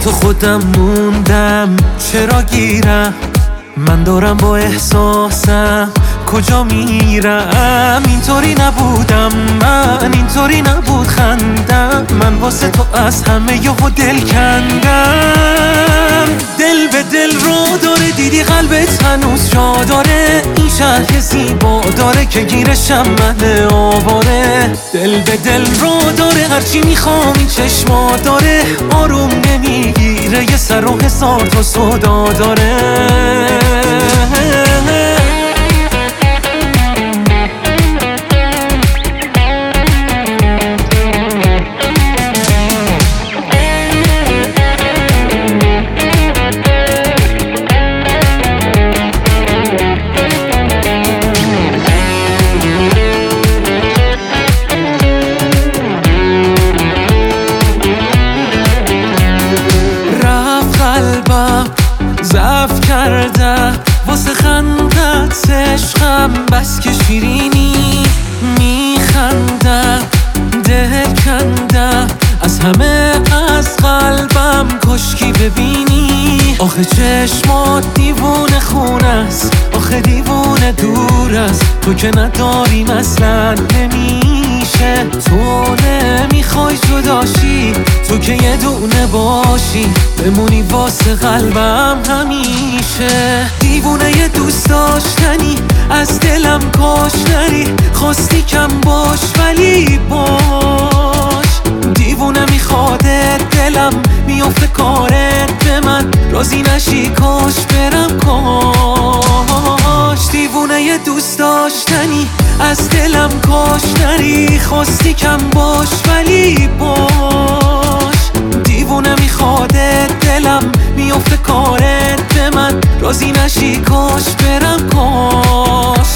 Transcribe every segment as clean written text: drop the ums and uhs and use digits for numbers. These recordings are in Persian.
تو خودم موندم، چرا گیرم؟ من دارم با احساسم کجا میرم؟ اینطوری نبودم من، اینطوری نبود خندم، من واسه تو از همه یهو دل کندم. دل به دل رو داره، دیدی قلبت هنوز جا داره، این شهر زیبا داره که گیرشم من آواره. دل به دل رو داره، هرچی میخوام این چشما داره، آروم نمیگیره، یه سر و هزار تا صدا داره. ضعف کرده واسه خندت عشقم، بس که شیرینی میخنده، دل کنده از همه از قلبم، کشکی ببینی. آخه چشمات دیوونه خونه است، آخه دیوونه دور است، تو که نداریم اصلا نمیشه. تو نمیخوای جداشی، تو که یه دونه باشی، بمونی واسه قلبم همیشه. دیوونه یه دوست داشتنی، از دلم کاش نری، خواستی کم باش ولی باش. دیوونه میخوادت دلم، میافته کارت به من، راضی نشی کاش برم کاش. دیوونه یه دوست داشتنی، از دلم کاش نری، خواستی کم باش ولی باش. دیوونه میخوادت دلم، میافته کارت به من، راضی نشی کاش برم کاش.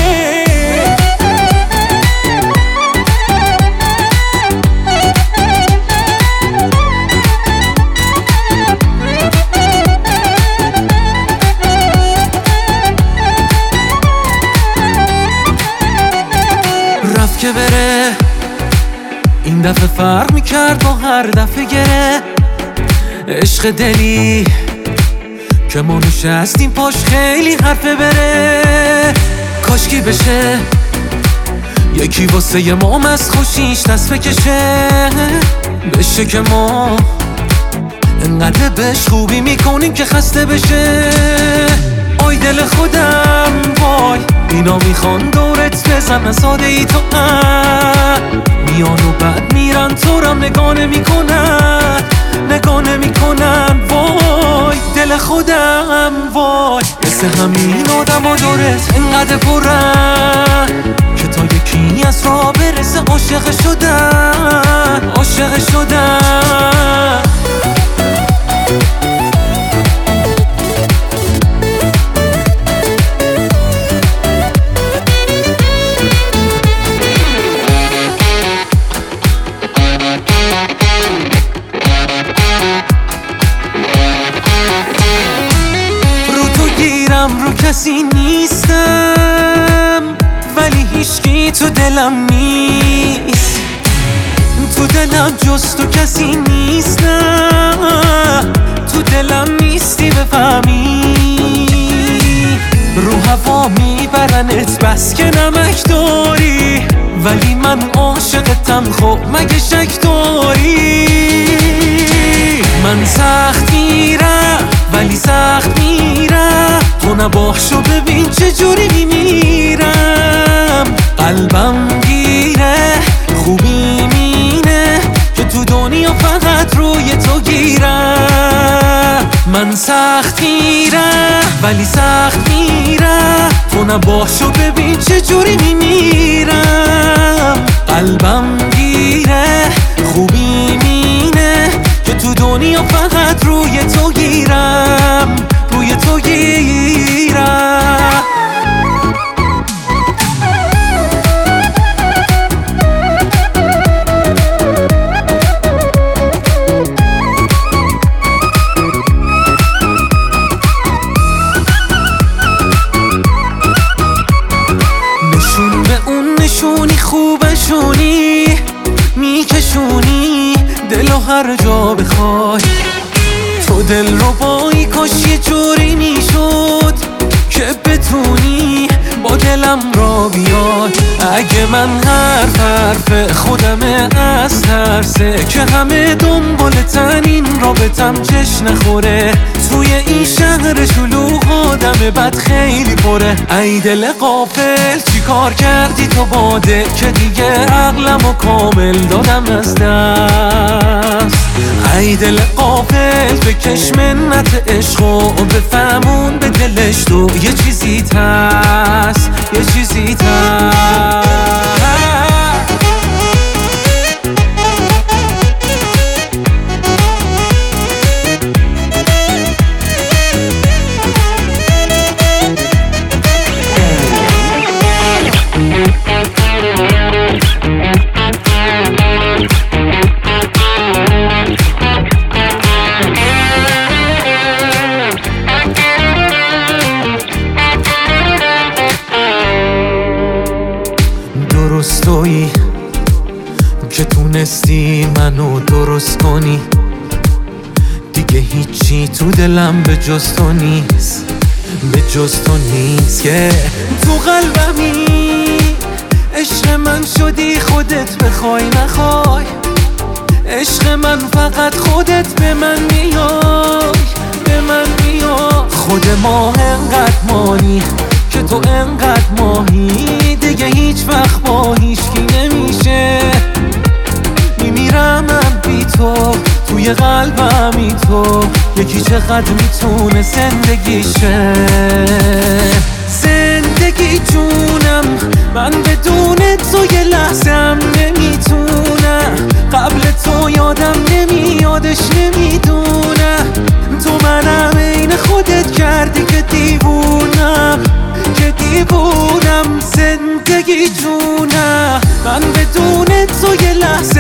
رفت که بره، این دفعه فرق میکرد با هر دفعه گره. عشق دلی که ما نشستیم پاش خیلی حرفه بره. کاشکی بشه یکی واسه یه مام از خوشیش دست بکشه، بشه که ما انقدر بهش خوبی میکنیم که خسته بشه. آی دل خودم وای، اینا میخوان دورت بزنن ساده ای تو میان و بعد میرن، تو رم نگاه نمیکنن، نگاه نمیکنن. وای دل خودم وای، مثل همین آدم ها دورت انقدر پرن که تا یکی از راه برسه عاشق شدن، عاشق شدن. رو کسی نیستم ولی هیچکی تو دلم نیست، تو دلم جز تو کسی نیست، نه تو دلم نیستی بفهمی. رو هوا میبرنت بس که نمک داری، ولی من عاشقتم خب مگه شک داری؟ من سخت میرم ولی سخت میرم، تو نباشو ببین چجوری میمیرم. قلبم گیره خوبی مینه که تو دنیا فقط روی تو گیرم. من سخت میرم ولی سخت میرم، تو نباشو ببین چجوری میمیرم. قلبم گیره خوبی مینه که تو دنیا فقط روی تو گیرم، روی تو گیرم. نشون به اون نشونی خوبشونی، میکشونی دلو هر جا بخوای. تو دل رو بایی کاش یه جوری میشد که بتونی با دلم را بیای. اگه من حرف خودمه از ترسه که همه دنبالتن این رابطم چش نخوره. توی این شهر شلوغ آدم بد خیلی پره. ای دل غافل چی کار کردی تو باده که دیگه عقلمو کامل دادم از دست. ای دل غافل بکش منت عشق و بفهمون به دلش تو یه چیزی هست، یه چیزی هست. درستویی که تونستی منو درست کنی. دیگه هیچی تو دلم به جز تو نیست، به جز تو نیست. که تو قلبمی عشق من شدی خودت بخوای نخوای. عشق من فقط خودت به من میای، به من میای. خود ما انقدر مانی که تو انقدر ماهی. دیگه هیچ وقت با هیچکی نمیشه. میمیرم من بی تو، توی قلبمی تو. یکی چقدر میتونه زندگیشه. زندگی جونم من بدون تو یه لحظم نمیتونم. قبل تو یادم نمیادش نمیدونم. تو منم عین خودت کردی که دیوونم، که دیوونم. زندگی جونم من بدون تو یه لحظه